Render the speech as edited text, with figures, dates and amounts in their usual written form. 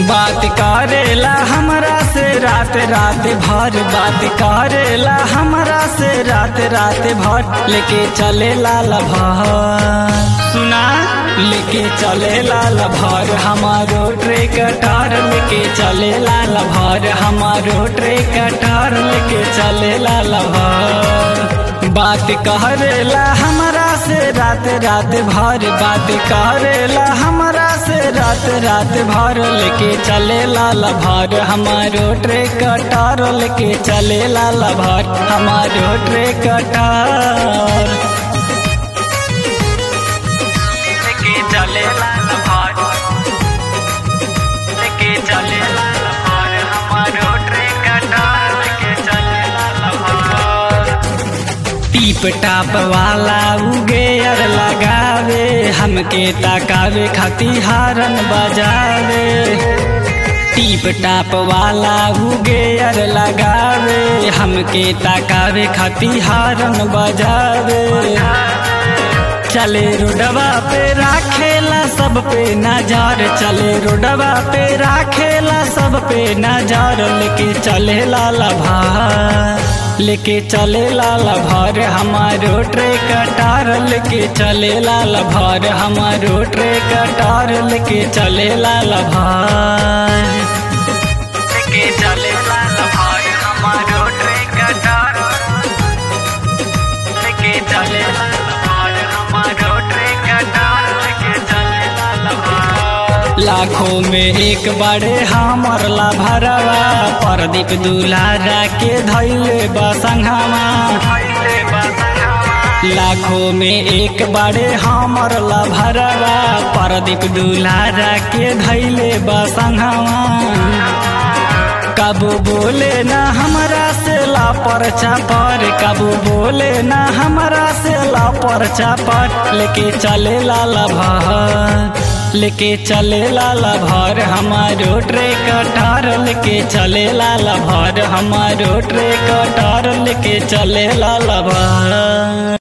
बात करेला हमरा से रात रात भर, बात करेला हमरा से रात रात भर, लेके चले लाल भर। सुना लेके चले लाल भर हमारो ट्रैक्टर, लेके चले लाल भर हमारो ट्रैक्टर, लेके चले लाल भर। बात करेला हमरा से रात रात भर, बात करेला हमरा से रात रात भर, लेके चले लाल भर हमारो ट्रैक्टर, लेके चले लाल भर हमारो ट्रैक्टर, लेके चले लाल भर, लेके चले लाल भर हमारो ट्रैक्टर, लेके चले लाल भर। टीप टाप वाला उगे अर लगावे, हमके ताकावे खाती हारन बजावे। टीप टाप वाला उगे अर लगावे, हमके ताकावे खाती हारन बजावे। चले रोडवा पे राखेला सब पे नजर, चले रोडवा पे राखेला सब पे नजर, लेके चले लाल भर, लेके चले लाल भर हमारो ट्रैक्टर, लेके चले लाल भर हमारो ट्रैक्टर, लेके चले लाल भर, लेके चले लाल भर हमारो ट्रैक्टर, लेके चले लाल भर हमारो ट्रैक्टर, लेके चले लाल भर। लाखों में एक बड़े हमर ला भरवा, प्रदीप दुलारा के धैले बसंघामा। लाखों में एक बड़े हमर ला भरवा, प्रदीप दुलारा के धैले बसंघामा। कबू बोले ना हमरा से ला परचा पर, कबू बोले ना हमरा से ला परचा पर, लेके चले लाल भर, लेके चले लाल भर हमारो ट्रैक्टर, लेके चले लाल भर हमारो ट्रैक्टर, लेके चले लाल भर।